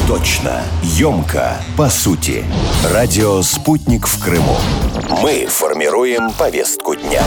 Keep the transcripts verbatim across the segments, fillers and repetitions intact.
Точно, емко, по сути. Радио «Спутник» в Крыму. Мы формируем повестку дня.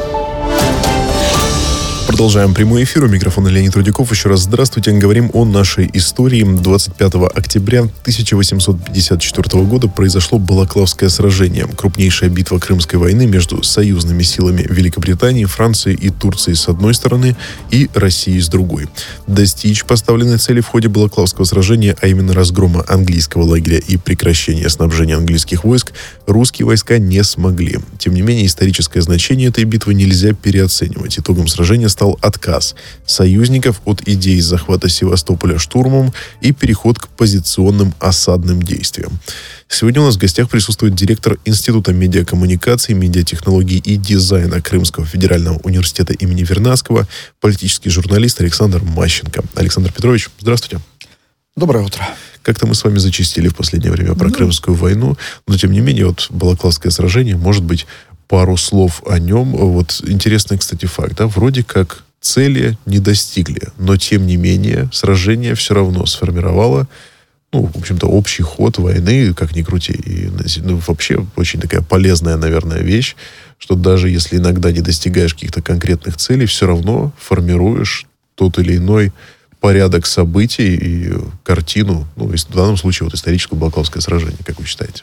Продолжаем прямой эфир. У микрофона Леонид Рудяков. Еще раз здравствуйте. Говорим о нашей истории. двадцать пятого октября тысяча восемьсот пятьдесят четвёртого года произошло Балаклавское сражение. Крупнейшая битва Крымской войны между союзными силами Великобритании, Франции и Турции с одной стороны и Россией с другой. Достичь поставленной цели в ходе Балаклавского сражения, а именно разгрома английского лагеря и прекращения снабжения английских войск, русские войска не смогли. Тем не менее, историческое значение этой битвы нельзя переоценивать. Итогом сражения стал отказ союзников от идеи захвата Севастополя штурмом и переход к позиционным осадным действиям. Сегодня у нас в гостях присутствует директор Института медиакоммуникаций, медиатехнологий и дизайна Крымского федерального университета имени Вернадского, политический журналист Александр Мащенко. Александр Петрович, здравствуйте. Доброе утро. Как-то мы с вами зачастили в последнее время про ну, Крымскую войну, но тем не менее, вот Балаклавское сражение, может быть, пару слов о нем. Вот интересный, кстати, факт. Да? Вроде как цели не достигли, но тем не менее сражение все равно сформировало, ну, в общем-то, общий ход войны, как ни крути. И ну, вообще очень такая полезная, наверное, вещь, что даже если иногда не достигаешь каких-то конкретных целей, все равно формируешь тот или иной порядок событий и картину, ну, в данном случае вот историческое Балаклавское сражение, как вы считаете?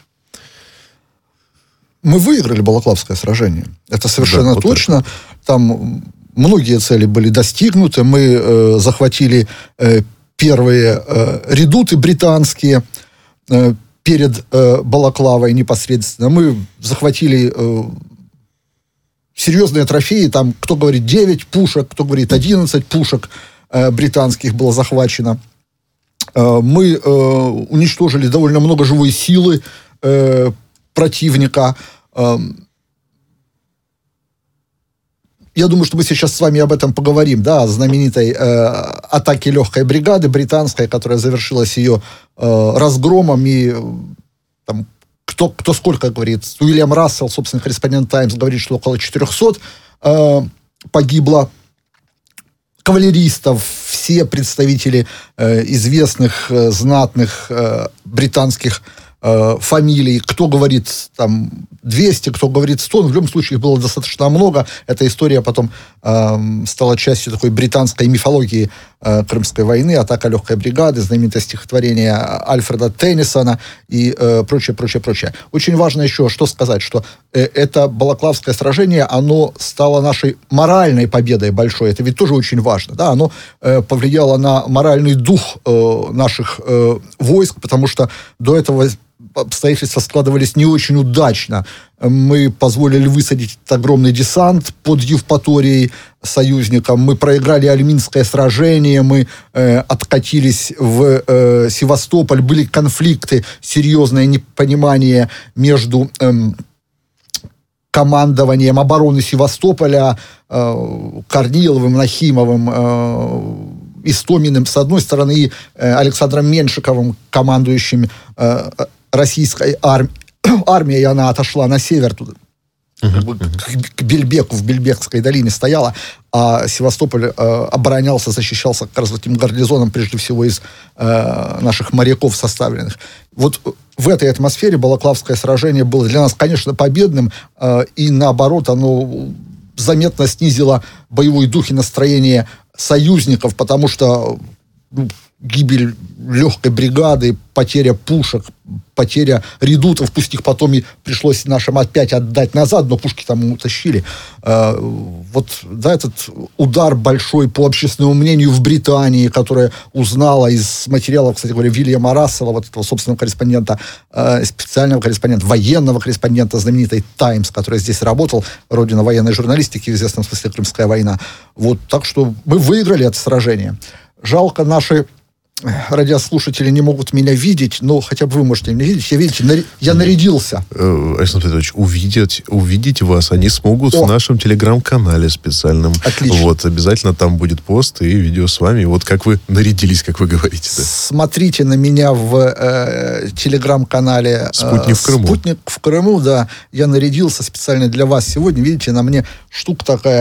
Мы выиграли Балаклавское сражение. Это совершенно да, вот точно. Это. Там многие цели были достигнуты. Мы э, захватили э, первые э, редуты британские э, перед э, Балаклавой непосредственно. Мы захватили э, серьезные трофеи. Там, кто говорит, девять пушек, кто говорит, одиннадцать пушек э, британских было захвачено. Э, мы э, уничтожили довольно много живой силы э, противника. Я думаю, что мы сейчас с вами об этом поговорим, да, о знаменитой э, атаке легкой бригады британской, которая завершилась ее э, разгромом, и там, кто, кто сколько говорит. Уильям Рассел, собственно, корреспондент «Таймс», говорит, что около четырехсот э, погибло кавалеристов, все представители э, известных, э, знатных э, британских э, фамилий. Кто говорит там двести, кто говорит сто, но в любом случае их было достаточно много. Эта история потом э, стала частью такой британской мифологии э, Крымской войны, атака легкой бригады, знаменитое стихотворение Альфреда Теннисона и э, прочее, прочее, прочее. Очень важно еще что сказать, что э, это Балаклавское сражение, оно стало нашей моральной победой большой. Это ведь тоже очень важно. Да? Оно э, повлияло на моральный дух э, наших э, войск, потому что до этого обстоятельства складывались не очень удачно. Мы позволили высадить огромный десант под Евпаторией союзникам. Мы проиграли Альминское сражение. Мы э, откатились в э, Севастополь. Были конфликты, серьезное непонимание между э, командованием обороны Севастополя, э, Корниловым, Нахимовым, э, Истоминым с одной стороны и э, Александром Меншиковым, командующим э, российской армией, армия, и она отошла на север туда, uh-huh, uh-huh. К, к Бельбеку, в Бельбекской долине стояла, а Севастополь э, оборонялся, защищался как раз этим гарнизоном, прежде всего из э, наших моряков составленных. Вот в этой атмосфере Балаклавское сражение было для нас, конечно, победным, э, и наоборот, оно заметно снизило боевой дух и настроение союзников, потому что ну, гибель легкой бригады, потеря пушек, потеря редутов, пусть их потом и пришлось нашим опять отдать назад, но пушки там утащили. Э, вот, да, этот удар большой по общественному мнению в Британии, которая узнала из материалов, кстати говоря, Уильяма Рассела, вот этого собственного корреспондента, э, специального корреспондента, военного корреспондента знаменитой «Таймс», который здесь работал, родина военной журналистики, в известном смысле Крымская война. Вот, так что мы выиграли это сражение. Жалко, наши радиослушатели не могут меня видеть, но хотя бы вы можете меня видеть. Я, видите, нари... я нарядился. Александр Петрович, увидеть, увидеть вас они смогут О. в нашем телеграм-канале специальном. Отлично. Вот, обязательно там будет пост и видео с вами. Вот как вы нарядились, как вы говорите. Да? Смотрите на меня в э, телеграм-канале «Спутник в Крыму». «Спутник в Крыму», да. Я нарядился специально для вас сегодня. Видите, на мне штука такая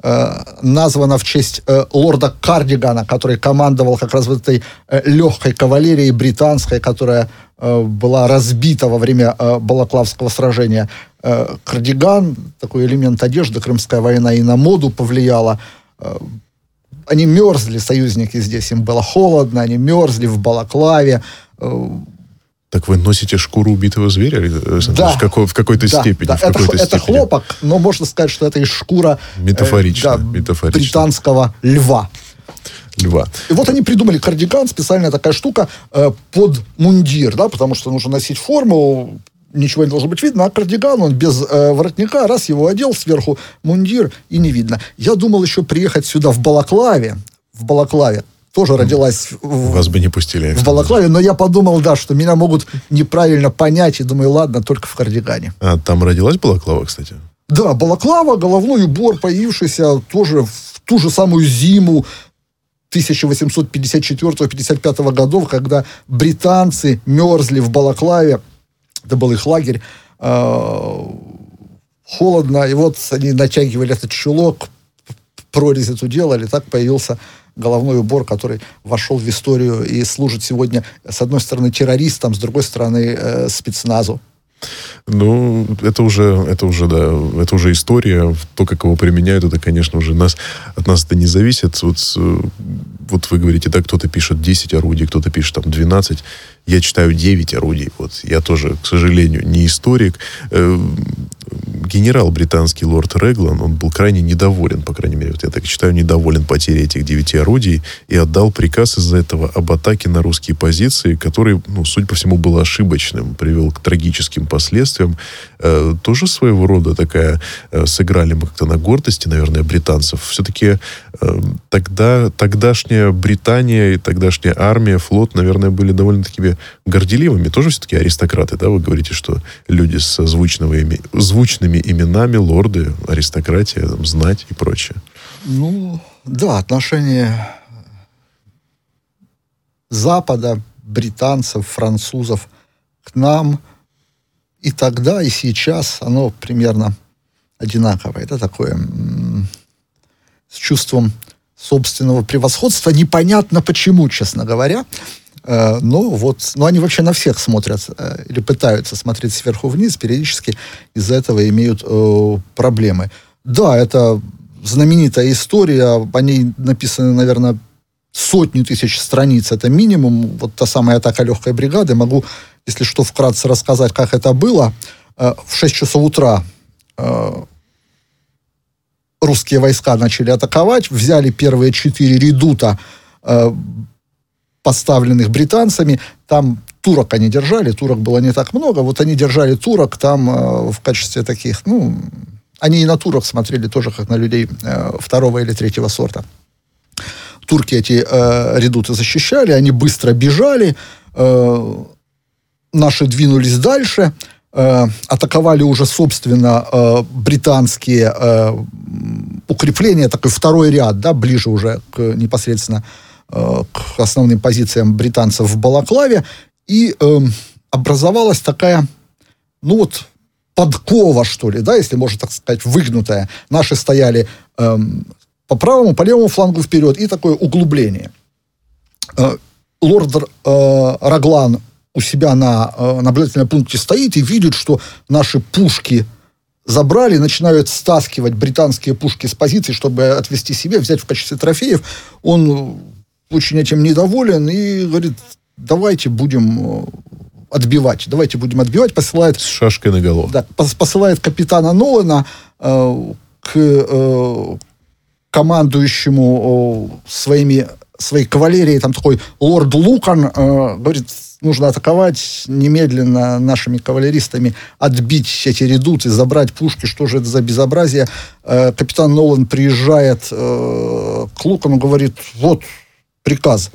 э, названа в честь э, лорда Кардигана, который командовал как раз вот этой э, легкой кавалерией британской, которая э, была разбита во время э, Балаклавского сражения. Э, кардиган, такой элемент одежды, Крымская война и на моду повлияла. Э, они мерзли, союзники здесь, им было холодно, они мерзли в Балаклаве. Э, Так вы носите шкуру убитого зверя, да, в, какой, в какой-то да, степени? Да. В какой-то это, степени. это хлопок, но можно сказать, что это и шкура метафорично, э, да, метафорично. британского льва. Льва. И вот они придумали кардиган, специальная такая штука э, под мундир, да, потому что нужно носить форму, ничего не должно быть видно, а кардиган, он без э, воротника, раз его одел, сверху мундир, и не видно. Я думал еще приехать сюда в Балаклаве, в Балаклаве, тоже родилась в, Вас бы не пустили. в Балаклаве, но я подумал, да, что меня могут неправильно понять, и думаю, ладно, только в кардигане. А там родилась Балаклава, кстати? Да, Балаклава, головной убор, появившийся тоже в ту же самую зиму тысяча восемьсот пятьдесят четвёртого — пятьдесят пятого годов, когда британцы мерзли в Балаклаве, это был их лагерь, э, холодно, и вот они натягивали этот чулок, прорезь эту делали, так появился головной убор, который вошел в историю и служит сегодня, с одной стороны, террористам, с другой стороны, э, спецназу. Ну, это уже, это уже, да, это уже история. То, как его применяют, это, конечно, уже нас, от нас это не зависит. Вот, вот вы говорите, да, кто-то пишет десять орудий, кто-то пишет там двенадцать. Я читаю девять орудий. Вот. Я тоже, к сожалению, не историк. Генерал британский лорд Реглан, он был крайне недоволен, по крайней мере, вот я так читаю, недоволен потерей этих девяти орудий, и отдал приказ из-за этого об атаке на русские позиции, который, ну, судя по всему, был ошибочным, привел к трагическим последствиям. Э, тоже своего рода такая, э, сыграли мы как-то на гордости, наверное, британцев. Все-таки э, тогда, тогдашняя Британия и тогдашняя армия, флот, наверное, были довольно-таки горделивыми. Тоже все-таки аристократы, да? Вы говорите, что люди с звучными, звучными именами, лорды, аристократия, там, знать и прочее. Ну, да, отношение Запада, британцев, французов к нам и тогда, и сейчас, оно примерно одинаковое. Это такое м- с чувством собственного превосходства. Непонятно почему, честно говоря. Э, но вот, но они вообще на всех смотрят э, или пытаются смотреть сверху вниз, периодически из-за этого имеют э, проблемы. Да, это знаменитая история, о ней написано, наверное, сотни тысяч страниц, это минимум. Вот та самая атака легкой бригады. Могу, если что, вкратце рассказать, как это было. Э, в шесть часов утра э, русские войска начали атаковать, взяли первые четыре редута, э, поставленных британцами. Там турок они держали, турок было не так много, вот они держали турок там э, в качестве таких, ну, они и на турок смотрели тоже как на людей э, второго или третьего сорта. Турки эти э, редуты защищали, они быстро бежали, э, наши двинулись дальше, э, атаковали уже, собственно, э, британские э, укрепления, такой второй ряд, да, ближе уже к непосредственно к основным позициям британцев в Балаклаве, и э, образовалась такая, ну вот, подкова, что ли, да, если можно так сказать, выгнутая. Наши стояли э, по правому, по левому флангу вперед, и такое углубление. Э, лорд э, Раглан у себя на э, наблюдательном пункте стоит и видит, что наши пушки забрали, начинают стаскивать британские пушки с позиций, чтобы отвезти себе, взять в качестве трофеев. Он очень этим недоволен и говорит, давайте будем отбивать, давайте будем отбивать, посылает... С шашкой наголо. Да, посылает капитана Нолана э, к э, командующему э, своими, своей кавалерией, там такой лорд Лукан, э, говорит, нужно атаковать немедленно нашими кавалеристами, отбить эти редуты, забрать пушки, что же это за безобразие. Э, капитан Нолан приезжает э, к Лукану, говорит, вот приказ.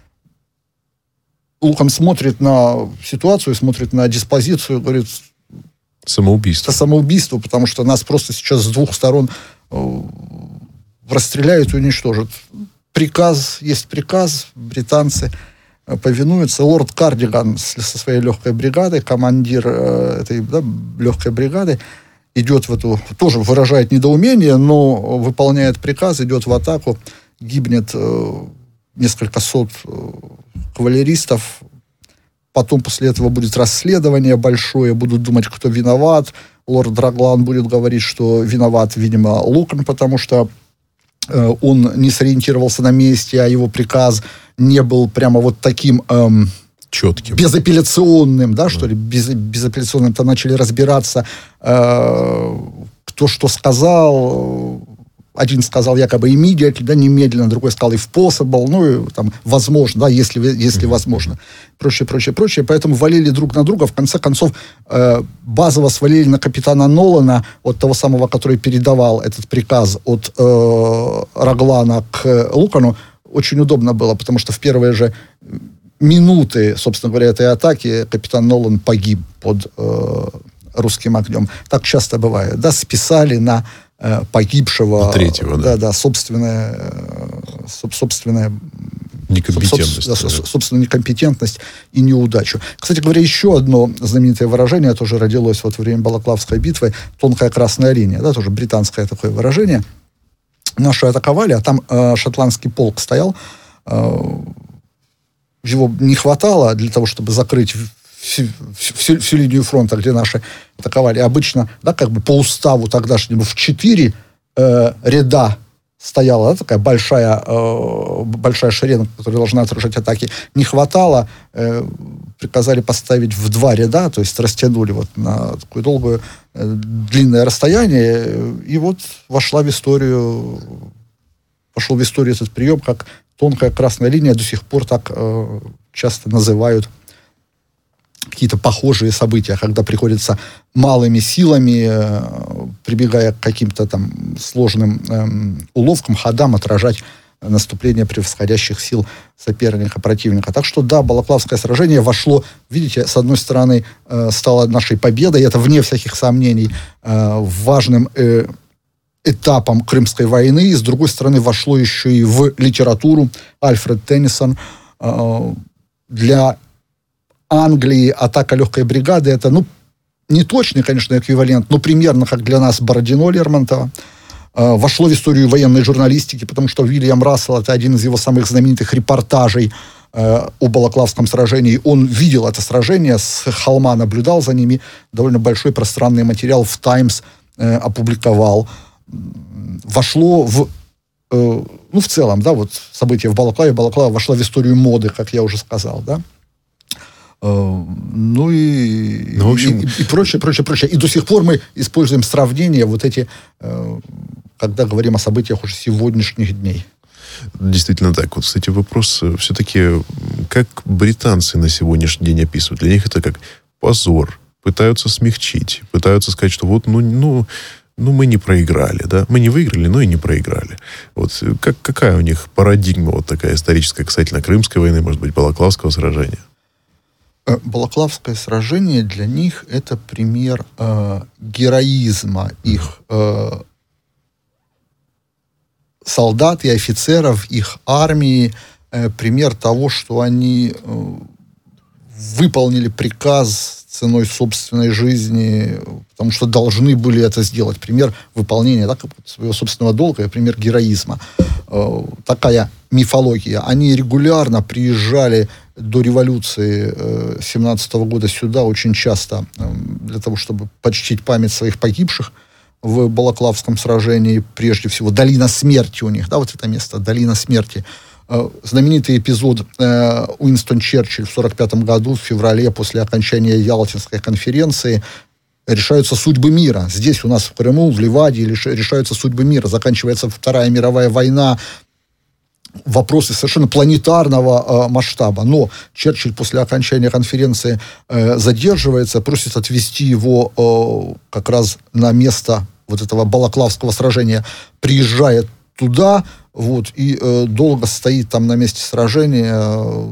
Лукан смотрит на ситуацию, смотрит на диспозицию, говорит... Самоубийство. Это самоубийство, потому что нас просто сейчас с двух сторон э, расстреляют и уничтожат. Приказ, есть приказ, британцы э, повинуются. Лорд Кардиган со своей легкой бригадой, командир э, этой да, легкой бригады, идет в эту, тоже выражает недоумение, но выполняет приказ, идет в атаку, гибнет э, несколько сот э, кавалеристов. Потом после этого будет расследование большое, будут думать, кто виноват. Лорд Драглан будет говорить, что виноват, видимо, Лукан, потому что э, он не сориентировался на месте, а его приказ не был прямо вот таким... Эм, четким. Безапелляционным, да, что ли, без, безапелляционным, там начали разбираться, э, кто что сказал. Один сказал якобы immediately, да, немедленно, другой сказал if possible, ну, и, там, возможно, да, если, если mm-hmm. возможно. Прочее, прочее, прочее. Поэтому валили друг на друга. В конце концов, э, базово свалили на капитана Нолана, от того самого, который передавал этот приказ от э, Раглана к Лукану. Очень удобно было, потому что в первые же минуты, собственно говоря, этой атаки капитан Нолан погиб под э, русским огнем. Так часто бывает. Да, списали на э, погибшего. На третьего, да. Да, да, собственная, э, собственная некомпетентность. Соб, да, да. Собственную некомпетентность и неудачу. Кстати говоря, еще одно знаменитое выражение тоже родилось вот во время Балаклавской битвы. Тонкая красная линия. Да, тоже британское такое выражение. Наши атаковали, а там э, шотландский полк стоял. Э, Его не хватало для того, чтобы закрыть всю, всю, всю линию фронта, где наши атаковали. Обычно, да, как бы по уставу тогдашнему в четыре э, ряда стояла, да, такая большая, э, большая шеренга, которая должна отражать атаки. Не хватало, э, приказали поставить в два ряда, то есть растянули вот на такое долгое, э, длинное расстояние, и вот вошла в историю, вошел в историю этот прием, как тонкая красная линия. До сих пор так э, часто называют какие-то похожие события, когда приходится малыми силами, э, прибегая к каким-то там сложным э, уловкам, ходам, отражать наступление превосходящих сил соперника, противника. Так что, да, Балаклавское сражение вошло, видите, с одной стороны, э, стало нашей победой, это вне всяких сомнений, э, важным э, этапом Крымской войны, и, с другой стороны, вошло еще и в литературу. Альфред Теннисон. Э, для Англии атака легкой бригады — это, ну, не точный, конечно, эквивалент, но примерно как для нас Бородино Лермонтова. Э, вошло в историю военной журналистики, потому что Уильям Рассел — это один из его самых знаменитых репортажей э, о Балаклавском сражении. Он видел это сражение, с холма наблюдал за ними, довольно большой пространный материал в «Таймс» э, опубликовал. Вошло в, э, ну, в целом, да, вот события в Балаклаве, Балаклава вошла в историю моды, как я уже сказал, да. Э, ну и, ну, в общем... и, и прочее, прочее, прочее. И до сих пор мы используем сравнения вот эти, э, когда говорим о событиях уже сегодняшних дней. Действительно так. Вот, кстати, вопрос все-таки, как британцы на сегодняшний день описывают? Для них это как позор. Пытаются смягчить, пытаются сказать, что вот, ну, ну Ну, мы не проиграли, да? Мы не выиграли, но и не проиграли. Вот как, какая у них парадигма вот такая историческая касательно Крымской войны, может быть, Балаклавского сражения? Балаклавское сражение для них — это пример э, героизма их э, солдат и офицеров, их армии, э, пример того, что они э, выполнили приказ ценой собственной жизни, потому что должны были это сделать. Пример выполнения, да, своего собственного долга, пример героизма. Э, такая мифология. Они регулярно приезжали до революции э, семнадцатого года сюда очень часто э, для того, чтобы почтить память своих погибших в Балаклавском сражении. Прежде всего, долина смерти у них, да, вот это место, долина смерти. Знаменитый эпизод э, Уинстон Черчилль в сорок пятом году, в феврале, после окончания Ялтинской конференции, решаются судьбы мира. Здесь у нас в Крыму, в Ливаде, решаются судьбы мира. Заканчивается Вторая мировая война. Вопросы совершенно планетарного э, масштаба. Но Черчилль после окончания конференции э, задерживается, просит отвезти его э, как раз на место вот этого Балаклавского сражения. Приезжает туда, вот, и э, долго стоит там на месте сражения, э,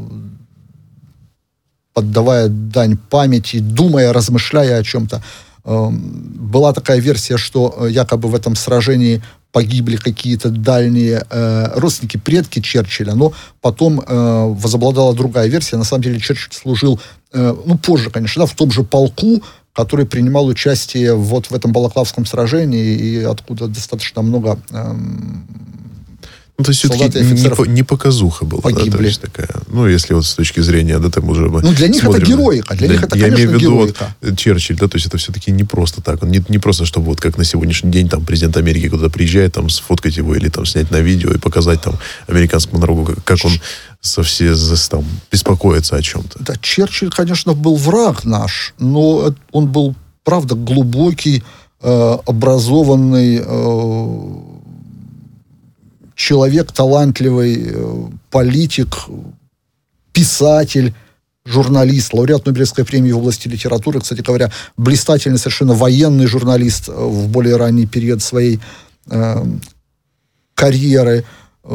поддавая дань памяти, думая, размышляя о чем-то. Э, была такая версия, что якобы в этом сражении погибли какие-то дальние э, родственники, предки Черчилля, но потом э, возобладала другая версия. На самом деле Черчилль служил, э, ну, позже, конечно, да, в том же полку, который принимал участие вот в этом Балаклавском сражении, и откуда достаточно много эм, ну, то есть все-таки не, не показуха была, да, то есть такая, ну, если вот с точки зрения, да, там уже... Ну, для них смотрим, это героика, для, для них это, я конечно, имею в виду героика. Вот, Черчилль, да, то есть это все-таки не просто так, он не, не просто, чтобы вот как на сегодняшний день там президент Америки куда-то приезжает, там, сфоткать его или там снять на видео и показать там американскому народу, как, как он со все там беспокоится о чем-то. Да, Черчилль, конечно, был враг наш, но он был, правда, глубокий, э, образованный, э, человек талантливый, политик, писатель, журналист, лауреат Нобелевской премии в области литературы, кстати говоря, блистательный совершенно военный журналист в более ранний период своей э, карьеры.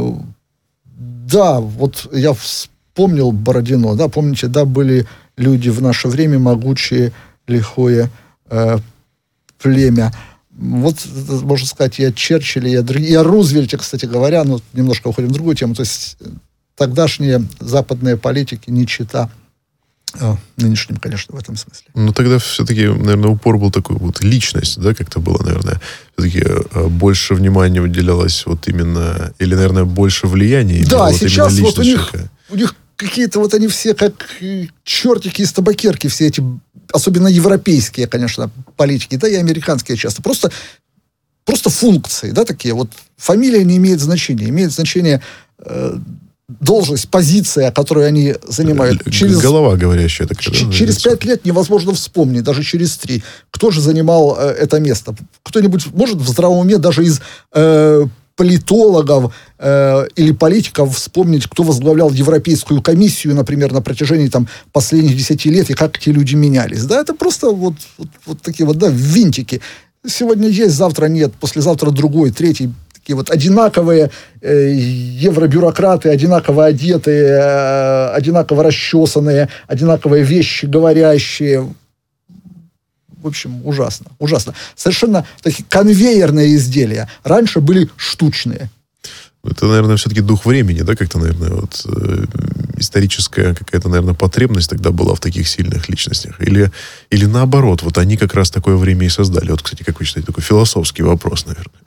Да, вот я вспомнил Бородино, да, помните, да, были люди в наше время могучие, лихое э, племя. Вот, можно сказать, и о Черчилле, и о, и о Рузвельте, кстати говоря, ну, немножко уходим в другую тему, то есть тогдашние западные политики не чета э, нынешним, конечно, в этом смысле. Ну, тогда все-таки, наверное, упор был такой, вот личность, да, как-то было, наверное, все-таки больше внимания уделялось вот именно, или, наверное, больше влияния. Да, вот сейчас вот у них, у них какие-то вот они все как чертики из табакерки, все эти, особенно европейские, конечно, политики, да и американские часто, просто, просто функции, да, такие вот. Фамилия не имеет значения, имеет значение э, должность, позиция, которую они занимают. Через, голова говорящая такая. Ч- да, через пять лет невозможно вспомнить, даже через три, кто же занимал э, это место. Кто-нибудь может в здравом уме даже из э, политологов э, или политиков вспомнить, кто возглавлял Европейскую комиссию, например, на протяжении там, последних десяти лет, и как эти люди менялись. Да, это просто вот, вот, вот такие вот, да, винтики. Сегодня есть, завтра нет, послезавтра другой, третий. Такие вот одинаковые э, евробюрократы, одинаково одетые, э, одинаково расчесанные, одинаковые вещи говорящие. В общем, ужасно, ужасно. Совершенно такие конвейерные изделия. Раньше были штучные. Это, наверное, все-таки дух времени, да, как-то, наверное, вот э, историческая какая-то, наверное, потребность тогда была в таких сильных личностях. Или, или наоборот, вот они как раз такое время и создали. Вот, кстати, как вы считаете, такой философский вопрос, наверное.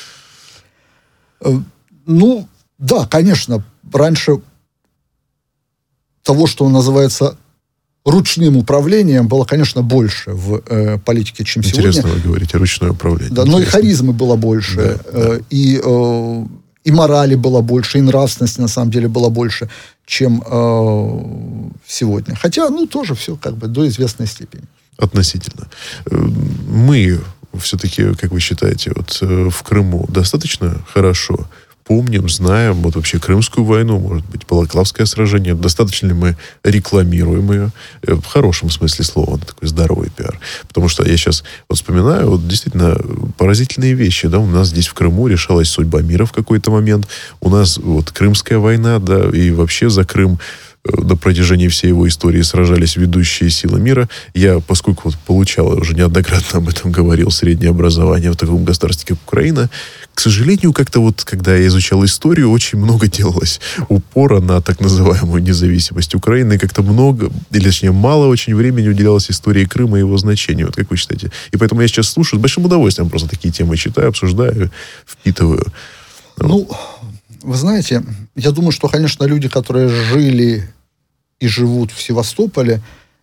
Э, ну, да, конечно, раньше того, что называется ручным управлением, было, конечно, больше в э, политике, чем Интересно сегодня. Интересно вы говорите, ручное управление. Да, но и харизмы было больше, да, э, да. И, э, и морали было больше, и нравственности, на самом деле, было больше, чем э, сегодня. Хотя, ну, тоже все как бы до известной степени. Относительно. Мы все-таки, как вы считаете, вот в Крыму достаточно хорошо помним, знаем, вот вообще Крымскую войну, может быть, Балаклавское сражение, достаточно ли мы рекламируем ее, в хорошем смысле слова, такой здоровый пиар. Потому что я сейчас вот вспоминаю, вот действительно поразительные вещи, да, у нас здесь в Крыму решалась судьба мира в какой-то момент, у нас вот Крымская война, да, и вообще за Крым на протяжении всей его истории сражались ведущие силы мира. Я, поскольку вот получал, уже неоднократно об этом говорил, среднее образование в таком государстве, как Украина, к сожалению, как-то вот, когда я изучал историю, очень много делалось упора на так называемую независимость Украины, и как-то много, или точнее мало очень времени уделялось истории Крыма и его значению. Вот как вы считаете? И поэтому я сейчас слушаю, с большим удовольствием просто такие темы читаю, обсуждаю, впитываю. Ну, вы знаете, я думаю, что, конечно, люди, которые жили и живут в Севастополе,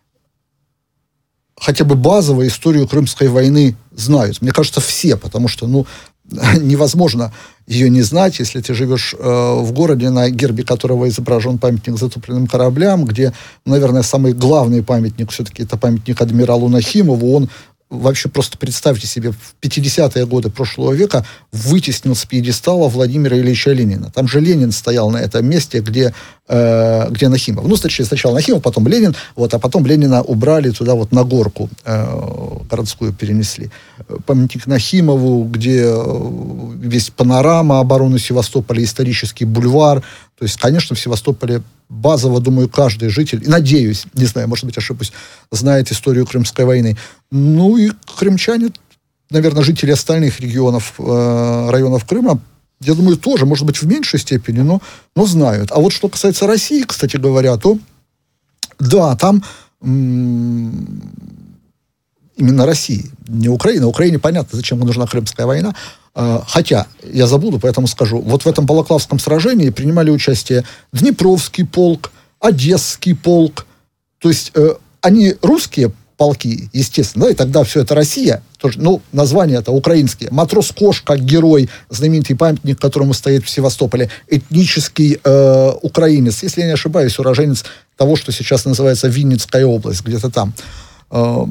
хотя бы базово историю Крымской войны знают. Мне кажется, все, потому что, ну, невозможно ее не знать, если ты живешь э, в городе, на гербе которого изображен памятник затопленным кораблям, где, наверное, самый главный памятник все-таки это памятник адмиралу Нахимову. Он вообще, просто представьте себе, в пятидесятые годы прошлого века вытеснил с пьедестала Владимира Ильича Ленина. Там же Ленин стоял на этом месте, где, э, где Нахимов. Ну, точнее, сначала Нахимов, потом Ленин, вот, а потом Ленина убрали туда вот на горку э, городскую перенесли. Памятник Нахимову, где весь панорама обороны Севастополя, исторический бульвар. То есть, конечно, в Севастополе базово, думаю, каждый житель, надеюсь, не знаю, может быть, ошибусь, знает историю Крымской войны. Ну и крымчане, наверное, жители остальных регионов, э, районов Крыма, я думаю, тоже, может быть, в меньшей степени, но, но знают. А вот что касается России, кстати говоря, то да, там м- именно России, не Украины. Украине понятно, зачем нужна Крымская война. Хотя, я забуду, поэтому скажу, вот в этом Балаклавском сражении принимали участие Днепровский полк, Одесский полк. То есть э, они русские полки, естественно, да, и тогда все это Россия, тоже, ну, названия это украинские. Матрос Кош, как герой, знаменитый памятник, которому стоит в Севастополе, этнический э, украинец, если я не ошибаюсь, уроженец того, что сейчас называется Винницкая область, где-то там. Э,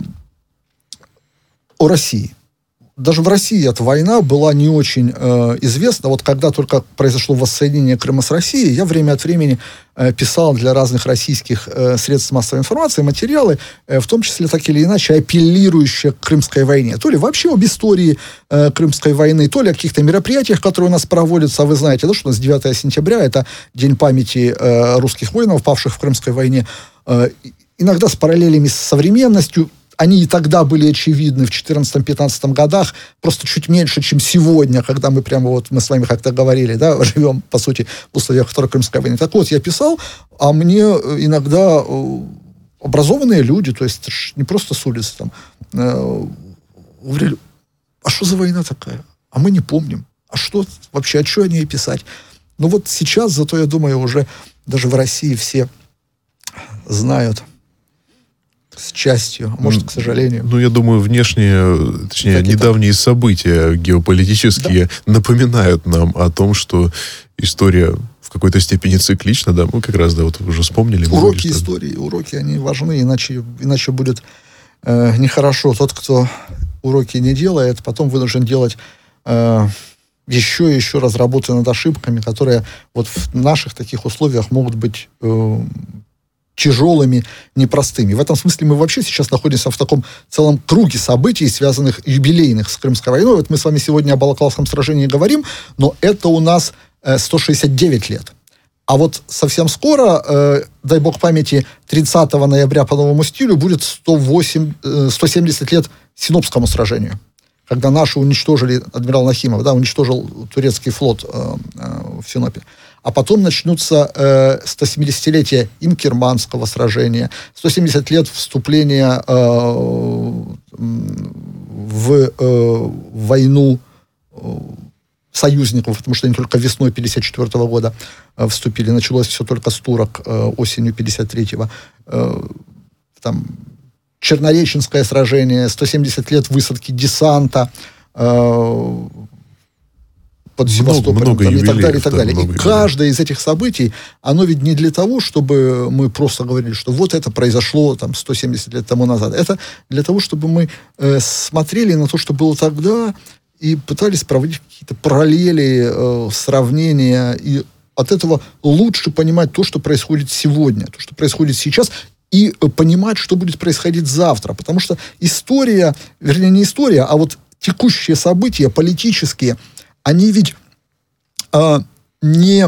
о России. Даже в России эта война была не очень э, известна. Вот когда только произошло воссоединение Крыма с Россией, я время от времени э, писал для разных российских э, средств массовой информации материалы, э, в том числе так или иначе апеллирующие к Крымской войне. То ли вообще об истории э, Крымской войны, то ли о каких-то мероприятиях, которые у нас проводятся. Вы знаете, да, что у нас девятое сентября, это День памяти э, русских воинов, павших в Крымской войне. Э, иногда с параллелями с современностью. Они и тогда были очевидны в четырнадцатом-пятнадцатом годах, просто чуть меньше, чем сегодня, когда мы прямо вот, мы с вами как-то говорили, да, живем, по сути, в условиях Второй Крымской войны. Так вот, я писал, а мне иногда образованные люди, то есть не просто с улицы, там, э, говорили, а что за война такая? А мы не помним. А что вообще, а что о ней писать? Ну вот сейчас, зато, я думаю, уже даже в России все знают, с частью, а может, к сожалению. Ну, я думаю, внешние, точнее, так недавние так. события геополитические да. напоминают нам о том, что история в какой-то степени циклична, да, мы как раз, да, вот уже вспомнили. Уроки говорили, истории, что... уроки, они важны, иначе, иначе будет э, нехорошо. Тот, кто уроки не делает, потом вынужден делать э, еще и еще раз работы над ошибками, которые вот в наших таких условиях могут быть э, тяжелыми, непростыми. В этом смысле мы вообще сейчас находимся в таком целом круге событий, связанных юбилейных с Крымской войной. Вот мы с вами сегодня о Балаклавском сражении говорим, но это у нас э, сто шестьдесят девять лет. А вот совсем скоро, э, дай бог памяти, тридцатого ноября по новому стилю будет сто восемь, э, сто семьдесят лет Синопскому сражению, когда наши уничтожили, адмирал Нахимов, да, уничтожил турецкий флот э, э, в Синопе. А потом начнутся э, сто семидесятилетие Инкерманского сражения, сто семьдесят лет вступления э, в э, войну э, союзников, потому что они только весной пятьдесят четвёртого года э, вступили. Началось все только с турок э, осенью пятьдесят третьего. Э, там Чернореченское сражение, сто семьдесят лет высадки десанта, э, под Севастополем, там, и так далее, и так далее. И юбилеев. Каждое из этих событий, оно ведь не для того, чтобы мы просто говорили, что вот это произошло там сто семьдесят лет тому назад. Это для того, чтобы мы э, смотрели на то, что было тогда, и пытались проводить какие-то параллели, э, сравнения, и от этого лучше понимать то, что происходит сегодня, то, что происходит сейчас, и э, понимать, что будет происходить завтра. Потому что история, вернее, не история, а вот текущие события политические, они ведь э, не,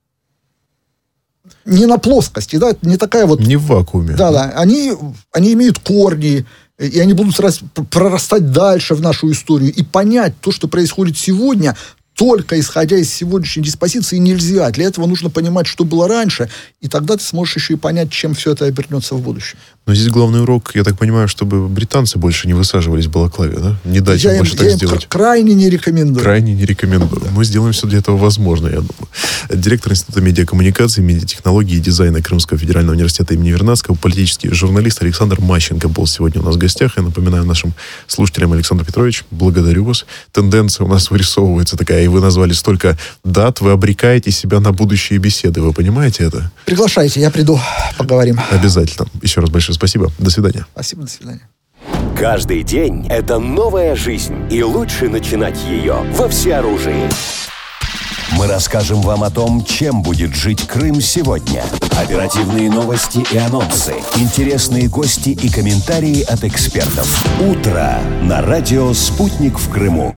не на плоскости, да, не такая вот... Не в вакууме. Да, да, они, они имеют корни, и они будут раз, прорастать дальше в нашу историю. И понять то, что происходит сегодня, только исходя из сегодняшней диспозиции, нельзя. Для этого нужно понимать, что было раньше, и тогда ты сможешь еще и понять, чем все это обернется в будущем. Но здесь главный урок, я так понимаю, чтобы британцы больше не высаживались в Балаклаве, да? Не дать я им больше им, так я сделать. Им крайне не рекомендую. Крайне не рекомендую. Да. Мы сделаем все для этого возможное, я думаю. Директор Института медиакоммуникации, медиатехнологии и дизайна Крымского федерального университета имени Вернадского, политический журналист Александр Мащенко был сегодня у нас в гостях. Я напоминаю нашим слушателям, Александр Петрович, благодарю вас. Тенденция у нас вырисовывается такая, и вы назвали столько дат, вы обрекаете себя на будущие беседы. Вы понимаете это? Приглашайте, я приду, поговорим. Обязательно. Еще раз большое спасибо. До свидания. Спасибо, до свидания. Каждый день — это новая жизнь, и лучше начинать ее во всеоружии. Мы расскажем вам о том, чем будет жить Крым сегодня. Оперативные новости и анонсы, интересные гости и комментарии от экспертов. Утро на радио «Спутник в Крыму».